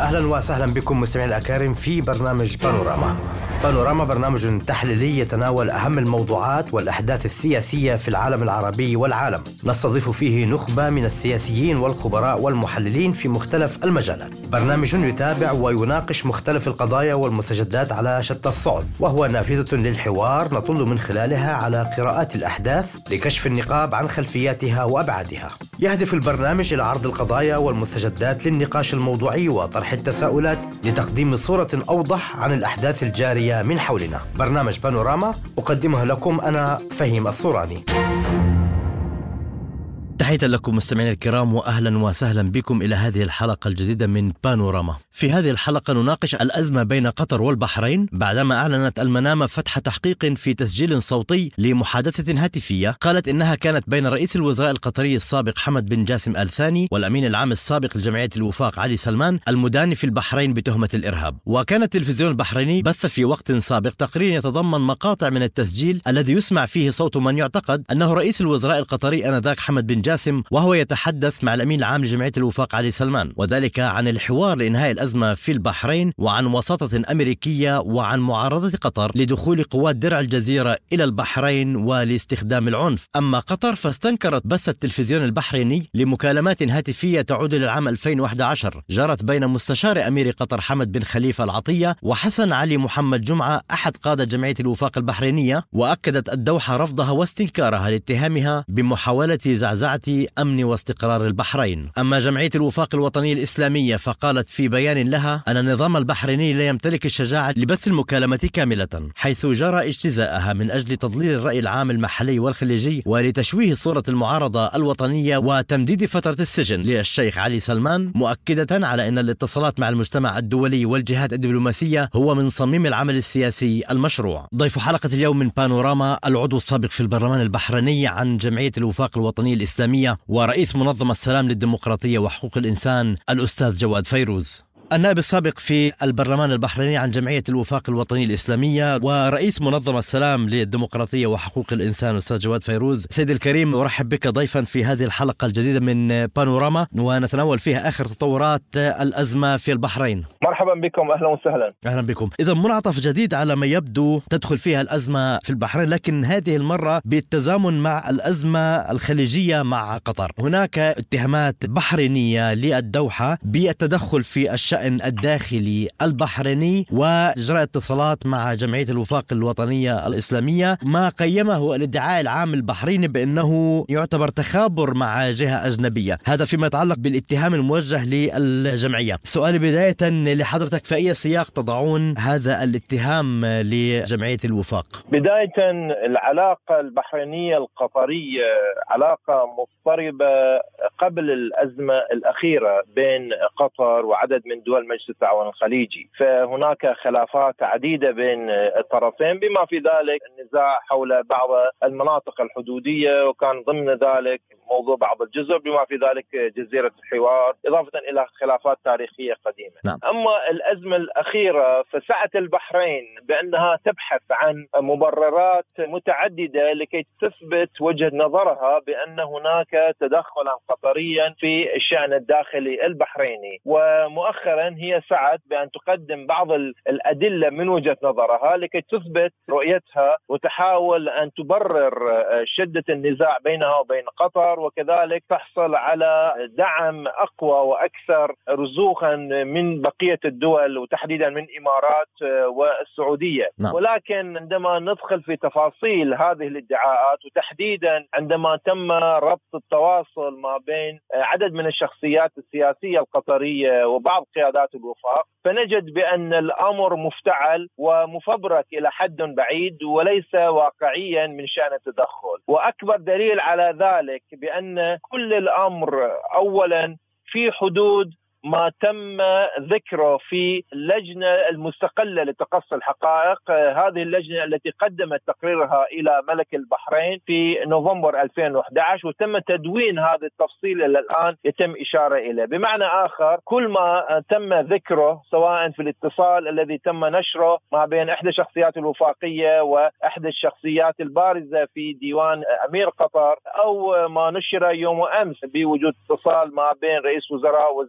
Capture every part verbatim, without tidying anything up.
أهلا وسهلا بكم مستمعين الأكارم في برنامج بانوراما. بانوراما برنامج تحليلي يتناول أهم الموضوعات والأحداث السياسية في العالم العربي والعالم. نستضيف فيه نخبة من السياسيين والخبراء والمحللين في مختلف المجالات. برنامج يتابع ويناقش مختلف القضايا والمستجدات على شتى الصعد، وهو نافذة للحوار نطل من خلالها على قراءات الأحداث لكشف النقاب عن خلفياتها وأبعادها. يهدف البرنامج إلى عرض القضايا والمستجدات للنقاش الموضوعي وطرح التساؤلات لتقديم صورة أوضح عن الأحداث الجارية من حولنا. برنامج بانوراما أقدمه لكم أنا فهيم الصوراني. تحية لكم مستمعين الكرام وأهلا وسهلا بكم إلى هذه الحلقة الجديدة من بانوراما. في هذه الحلقة نناقش الأزمة بين قطر والبحرين بعدما أعلنت المنامة فتح تحقيق في تسجيل صوتي لمحادثة هاتفية قالت إنها كانت بين رئيس الوزراء القطري السابق حمد بن جاسم آل ثاني والأمين العام السابق لجمعية الوفاق علي سلمان المداني في البحرين بتهمة الإرهاب. وكان التلفزيون البحريني بث في وقت سابق تقرير يتضمن مقاطع من التسجيل الذي يسمع فيه صوت من يعتقد أنه رئيس الوزراء القطري آنذاك حمد بن جاسم وهو يتحدث مع الأمين العام لجمعية الوفاق علي سلمان، وذلك عن الحوار لإنهاء الأزمة في البحرين وعن وساطة أمريكية وعن معارضة قطر لدخول قوات درع الجزيرة إلى البحرين ولاستخدام العنف. أما قطر فاستنكرت بث التلفزيون البحريني لمكالمات هاتفية تعود إلى العام ألفين وأحد عشر جرت بين مستشار أمير قطر حمد بن خليفة العطية وحسن علي محمد جمعة أحد قادة جمعية الوفاق البحرينية، وأكدت الدوحة رفضها واستنكارها لاتهامها بمحاولة زعزعة أمن واستقرار البحرين. أما جمعية الوفاق الوطنية الإسلامية فقالت في بيان لها أن النظام البحريني لا يمتلك الشجاعة لبث المكالمة كاملة، حيث جرى اجتزاءها من أجل تضليل الرأي العام المحلي والخليجي ولتشويه صورة المعارضة الوطنية وتمديد فترة السجن للشيخ علي سلمان، مؤكدة على أن الاتصالات مع المجتمع الدولي والجهات الدبلوماسية هو من صميم العمل السياسي المشروع. ضيف حلقة اليوم من بانوراما العضو السابق في البرلمان البحريني عن جمعية الوفاق الوطنية الإسلامية ورئيس منظمة السلام للديمقراطية وحقوق الإنسان الأستاذ جواد فيروز، النائب السابق في البرلمان البحريني عن جمعية الوفاق الوطنية الإسلامية ورئيس منظمة السلام للديمقراطية وحقوق الإنسان الأستاذ جواد فيروز. سيد الكريم، أرحب بك ضيفا في هذه الحلقة الجديدة من بانوراما ونتناول فيها آخر تطورات الأزمة في البحرين. مرحبا بكم، أهلا وسهلا. أهلا بكم. إذا منعطف جديد على ما يبدو تدخل فيها الأزمة في البحرين، لكن هذه المرة بالتزامن مع الأزمة الخليجية مع قطر. هناك اتهامات بحرينية للدوحة بالتدخل في الشأن الداخلي البحريني وإجراء اتصالات مع جمعية الوفاق الوطنية الإسلامية، ما قيمه الادعاء العام البحريني بأنه يعتبر تخابر مع جهة أجنبية. هذا فيما يتعلق بالاتهام الموجه للجمعية. سؤالي بداية لحضرتك، في أي سياق تضعون هذا الاتهام لجمعية الوفاق؟ بداية، العلاقة البحرينية القطرية علاقة مضطربة قبل الأزمة الأخيرة بين قطر وعدد من دول مجلس التعاون الخليجي، فهناك خلافات عديدة بين الطرفين بما في ذلك النزاع حول بعض المناطق الحدودية، وكان ضمن ذلك موضوع بعض الجزر بما في ذلك جزيرة الحوار، إضافة إلى خلافات تاريخية قديمة. نعم. أما الأزمة الأخيرة فسعت البحرين بأنها تبحث عن مبررات متعددة لكي تثبت وجهة نظرها بأن هناك تدخلا قطريا في الشأن الداخلي البحريني، ومؤخرا هي سعت بأن تقدم بعض الأدلة من وجهة نظرها لكي تثبت رؤيتها وتحاول أن تبرر شدة النزاع بينها وبين قطر، وكذلك تحصل على دعم أقوى وأكثر رسوخا من بقية الدول وتحديدا من الإمارات والسعودية. نعم. ولكن عندما ندخل في تفاصيل هذه الادعاءات وتحديدا عندما تم ربط التواصل ما بين عدد من الشخصيات السياسية القطرية وبعض قيادات الوفاق، فنجد بأن الأمر مفتعل ومفبرك إلى حد بعيد وليس واقعيا من شأن التدخل. وأكبر دليل على ذلك بأن كل الأمر أولا في حدود ما تم ذكره في اللجنة المستقلة لتقصي الحقائق، هذه اللجنة التي قدمت تقريرها إلى ملك البحرين في نوفمبر ألفين وأحد عشر، وتم تدوين هذا التفصيل إلى الآن يتم إشارة إليه. بمعنى آخر، كل ما تم ذكره سواء في الاتصال الذي تم نشره ما بين إحدى الشخصيات الوفاقية وإحدى الشخصيات البارزة في ديوان أمير قطر، أو ما نشر يوم أمس بوجود اتصال ما بين رئيس وزراء وزير خارجية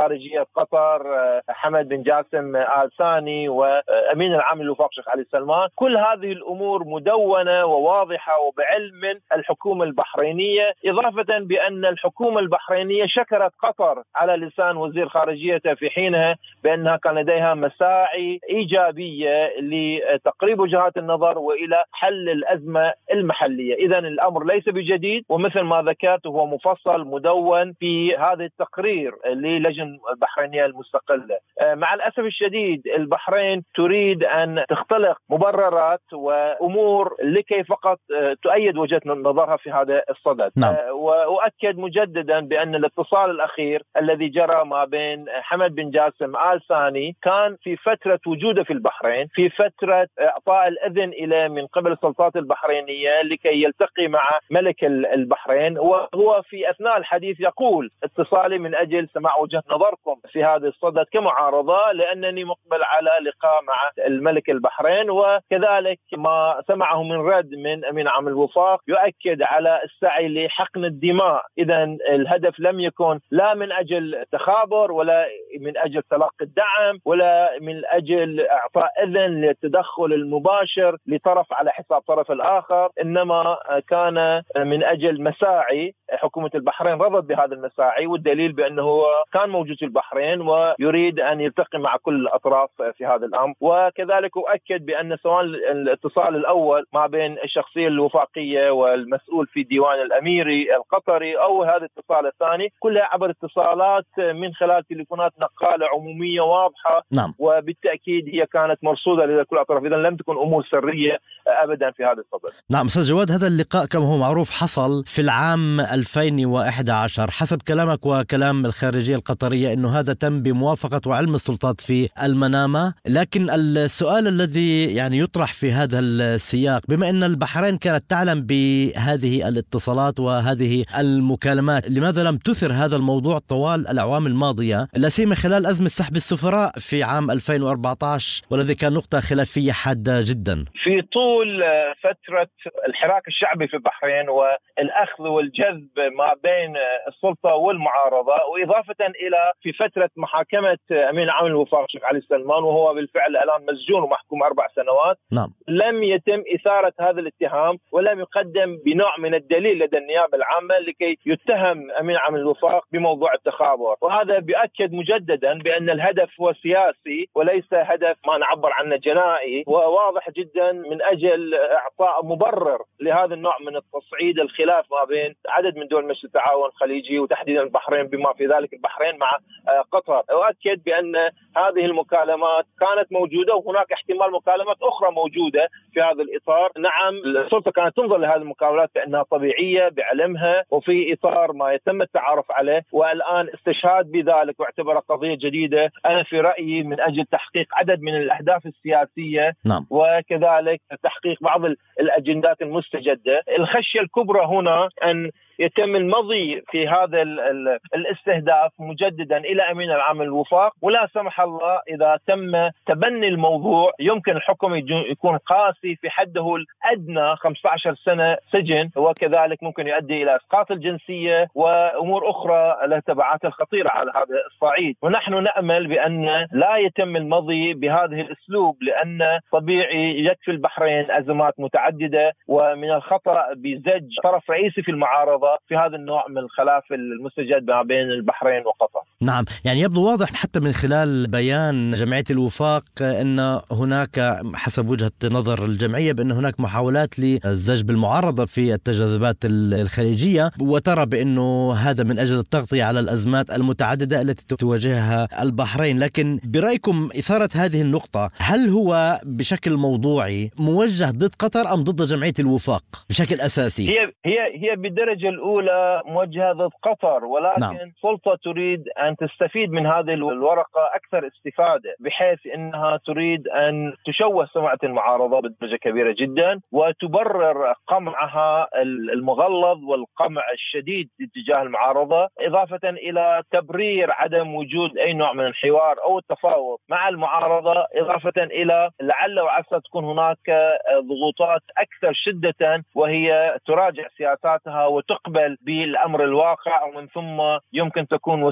خارجية قطر حمد بن جاسم آل ثاني وأمين العام للوفاق شيخ علي سلمان. كل هذه الأمور مدونة وواضحة وبعلم من الحكومة البحرينية، إضافة بأن الحكومة البحرينية شكرت قطر على لسان وزير خارجيتها في حينها بأنها كان لديها مساعي إيجابية لتقريب وجهات النظر وإلى حل الأزمة المحلية. إذن الأمر ليس بجديد، ومثل ما ذكرت هو مفصل مدون في هذا التقرير للجنة البحرينية المستقلة. مع الأسف الشديد البحرين تريد أن تختلق مبررات وأمور لكي فقط تؤيد وجهة نظرها في هذا الصدد. نعم. وأؤكد مجددا بأن الاتصال الأخير الذي جرى ما بين حمد بن جاسم آل ثاني كان في فترة وجوده في البحرين، في فترة إعطاء الإذن إليه من قبل السلطات البحرينية لكي يلتقي مع ملك البحرين، وهو في أثناء الحديث يقول اتصالي من أجل سماع وجهة نظركم في هذا الصدد كمعارضة، لأنني مقبل على لقاء مع الملك البحرين. وكذلك ما سمعه من رد من أمين عام الوفاق يؤكد على السعي لحقن الدماء. إذن الهدف لم يكن لا من أجل تخابر ولا من أجل تلقي الدعم ولا من أجل إعطاء إذن للتدخل المباشر لطرف على حساب طرف الآخر، إنما كان من أجل مساعي. حكومة البحرين رضت بهذا المساعي، والدليل بأنه كان موجود في البحرين ويريد أن يلتقي مع كل الأطراف في هذا الأمر. وكذلك أؤكد بأن سواء الاتصال الأول ما بين الشخصية الوفاقية والمسؤول في ديوان الأميري القطري أو هذا الاتصال الثاني كلها عبر اتصالات من خلال تليفونات نقالة عمومية واضحة. نعم. وبالتأكيد هي كانت مرصودة لدى كل الأطراف، إذن لم تكن أمور سرية أبدا في هذا الصدد. نعم أستاذ جواد، هذا اللقاء كما هو معروف حصل في العام ألفين وإحدى عشر حسب كلامك وكلام الخارجية القطرية، أنه هذا تم بموافقة وعلم السلطات في المنامة. لكن السؤال الذي يعني يطرح في هذا السياق، بما أن البحرين كانت تعلم بهذه الاتصالات وهذه المكالمات، لماذا لم تثر هذا الموضوع طوال الأعوام الماضية، لا سيما خلال أزمة سحب السفراء في عام ألفين وأربعة عشر والذي كان نقطة خلافية حادة جدا؟ في طول فترة الحراك الشعبي في البحرين والأخذ والجذب ما بين السلطة والمعارضة، وإضافة إلى في فترة محاكمة أمين عام الوفاق شيخ علي سلمان وهو بالفعل الآن مسجون ومحكوم أربع سنوات. نعم. لم يتم إثارة هذا الاتهام ولم يقدم بنوع من الدليل لدى النيابة العامة لكي يتهم أمين عام الوفاق بموضوع التخابر. وهذا بيأكد مجددا بأن الهدف هو سياسي وليس هدف ما نعبر عنه جنائي، وواضح جدا من أجل إعطاء مبرر لهذا النوع من التصعيد الخلاف ما بين عدد من دول مجلس التعاون الخليجي وتحديدا البحرين بما في ذلك البحرين مع قطر. أؤكد بأن هذه المكالمات كانت موجودة وهناك احتمال مكالمات أخرى موجودة في هذا الإطار. نعم السلطة كانت تنظر لهذه المكالمات بأنها طبيعية بعلمها وفي إطار ما يتم التعارف عليه، والآن استشهاد بذلك واعتبر قضية جديدة أنا في رأيي من أجل تحقيق عدد من الأهداف السياسية. نعم. وكذلك تحقيق بعض الأجندات المستجدة. الخشية الكبرى هنا أن يتم المضي في هذا الاستهداف مجددا إلى أمين العام الوفاق، ولا سمح الله إذا تم تبني الموضوع يمكن الحكم يكون قاسي في حده الأدنى خمسة عشر سنة سجن، وكذلك ممكن يؤدي إلى إسقاط الجنسية وأمور أخرى لها تبعات خطيرة على هذا الصعيد. ونحن نأمل بأن لا يتم المضي بهذه الأسلوب، لأن طبيعي يكفي البحرين أزمات متعددة، ومن الخطأ بزج طرف رئيسي في المعارضة في هذا النوع من الخلاف المستجد ما بين البحرين وقطر. نعم، يعني يبدو واضح حتى من خلال بيان جمعية الوفاق أن هناك حسب وجهة نظر الجمعية بأن هناك محاولات للزج بالمعارضة في التجاذبات الخليجية، وترى بأنه هذا من أجل التغطية على الأزمات المتعددة التي تواجهها البحرين. لكن برأيكم إثارة هذه النقطة هل هو بشكل موضوعي موجه ضد قطر أم ضد جمعية الوفاق بشكل أساسي؟ هي هي هي بالدرجة الأولى موجهة ضد قطر، ولكن نعم. سلطة تريد أن تستفيد من هذه الورقة أكثر استفادة، بحيث أنها تريد أن تشوه سمعة المعارضة بدرجة كبيرة جدا وتبرر قمعها المغلظ والقمع الشديد تجاه المعارضة، إضافة إلى تبرير عدم وجود أي نوع من الحوار أو التفاوض مع المعارضة، إضافة إلى لعل وعسى تكون هناك ضغوطات أكثر شدة وهي تراجع سياساتها وتقبل بالأمر الواقع، ومن ثم يمكن تكون وسيلة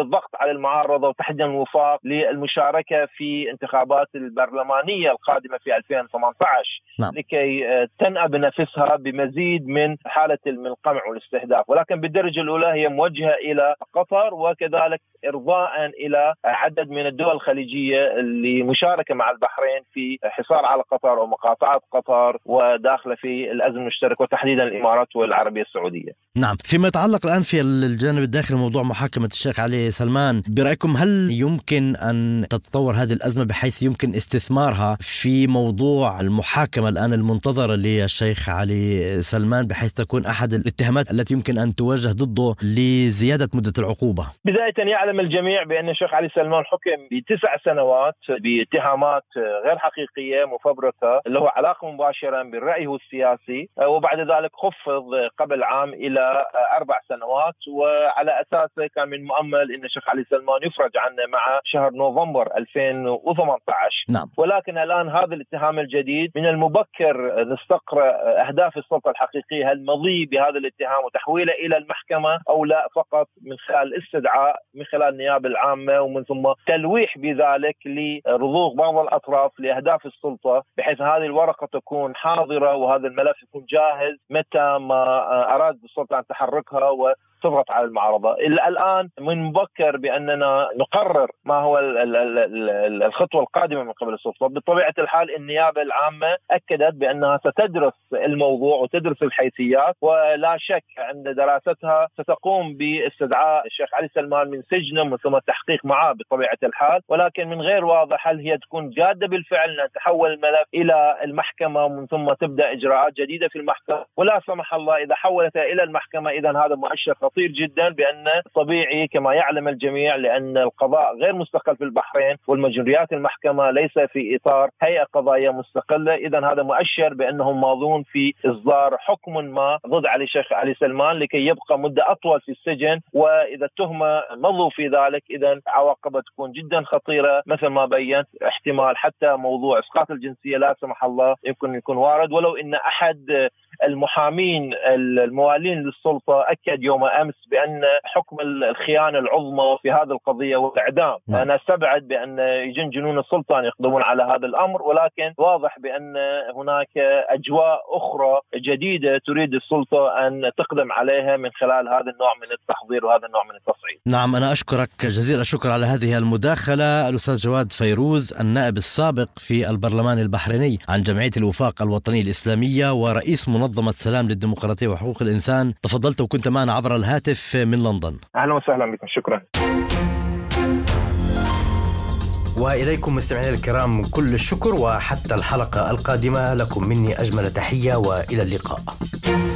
الضغط على المعارضة وتحديدا الوفاق للمشاركة في انتخابات البرلمانية القادمة في ألفين وثمانية عشر نعم. لكي تنأى بنفسها بمزيد من حالة من القمع والاستهداف، ولكن بالدرجة الأولى هي موجهة إلى قطر وكذلك إرضاء إلى عدد من الدول الخليجية اللي مشاركة مع البحرين في حصار على قطر ومقاطعة قطر وداخلة في الأزمة المشتركة وتحديدا الإمارات والعربية السعودية. نعم. فيما يتعلق الآن في الجانب الداخلي موضوع محاكمة الشيخ علي سلمان، برأيكم هل يمكن أن تتطور هذه الأزمة بحيث يمكن استثمارها في موضوع المحاكمة الآن المنتظرة للشيخ علي سلمان بحيث تكون أحد الاتهامات التي يمكن أن توجه ضده لزيادة مدة العقوبة؟ بداية يعلم الجميع بأن الشيخ علي سلمان حكم بتسع سنوات باتهامات غير حقيقية مفبركة له علاقة مباشرة برأيه السياسي، وبعد ذلك خفض قبل عام إلى أربع سنوات، وعلى أساسه كان من مؤمل أن الشيخ علي سلمان يفرج عنه مع شهر نوفمبر ألفين وثمانية عشر. نعم. ولكن الآن هذا الاتهام الجديد من المبكر نستقرأ أهداف السلطة الحقيقية، هل مضي بهذا الاتهام وتحويله إلى المحكمة أو لا فقط من خلال استدعاء من خلال النيابة العامة ومن ثم تلويح بذلك لرضوخ بعض الأطراف لأهداف السلطة بحيث هذه الورقة تكون حاضرة وهذا الملف يكون جاهز متى ما أراد السلطة أن تحركها و تضغط على المعارضة. الآن من مبكر بأننا نقرر ما هو الخطوة القادمة من قبل السلطة. بطبيعة الحال النيابة العامة أكدت بأنها ستدرس الموضوع وتدرس الحيثيات، ولا شك عند دراستها ستقوم باستدعاء الشيخ علي سلمان من سجنه ومن ثم التحقيق معه بطبيعة الحال، ولكن من غير واضح هل هي تكون جادة بالفعل أن تحول الملف إلى المحكمة ومن ثم تبدأ إجراءات جديدة في المحكمة، ولا سمح الله إذا حولتها إلى المحكمة إذن هذا مؤشر خطير جدا بأن طبيعي كما يعلم الجميع لأن القضاء غير مستقل في البحرين والمجريات المحكمة ليس في إطار هيئة قضائية مستقلة، إذن هذا مؤشر بأنهم ماضون في إصدار حكم ما ضد علي الشيخ علي سلمان لكي يبقى مدة أطول في السجن، وإذا التهمة مضوا في ذلك إذن عواقبها تكون جدا خطيرة مثل ما بينت، احتمال حتى موضوع إسقاط الجنسية لا سمح الله يمكن يكون وارد، ولو إن أحد المحامين الموالين للسلطة أكد يوم أمس بأن حكم الخيانة العظمى في هذه القضية والإعدام. أنا استبعد بأن يجن جنون السلطة أن يقدمون على هذا الأمر، ولكن واضح بأن هناك أجواء أخرى جديدة تريد السلطة أن تقدم عليها من خلال هذا النوع من التحضير وهذا النوع من التصعيد. نعم، أنا أشكرك جزيل الشكر على هذه المداخلة الأستاذ جواد فيروز، النائب السابق في البرلمان البحريني عن جمعية الوفاق الوطني الإسلامية ورئيس منظمة سلام للديمقراطية وحقوق الإنسان. تفضلت وكنت معنا عبر الهاتف من لندن. أهلا وسهلا بكم، شكرا. وإليكم مستمعينا الكرام كل الشكر، وحتى الحلقة القادمة لكم مني أجمل تحية وإلى اللقاء.